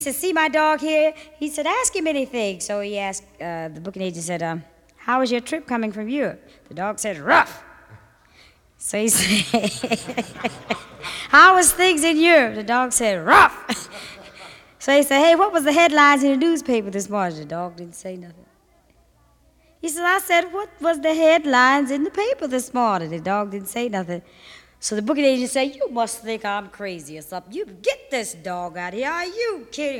said, see my dog here? He said, ask him anything. So he asked, the booking agent said, how was your trip coming from Europe? The dog said, rough. So he said, how was things in Europe? The dog said, rough. So he said, hey, what was the headlines in the newspaper this morning? The dog didn't say nothing. He said, I said, what was the headlines in the paper this morning? The dog didn't say nothing. So the booking agent said, you must think I'm crazy or something. You get this dog out here. Are you kidding?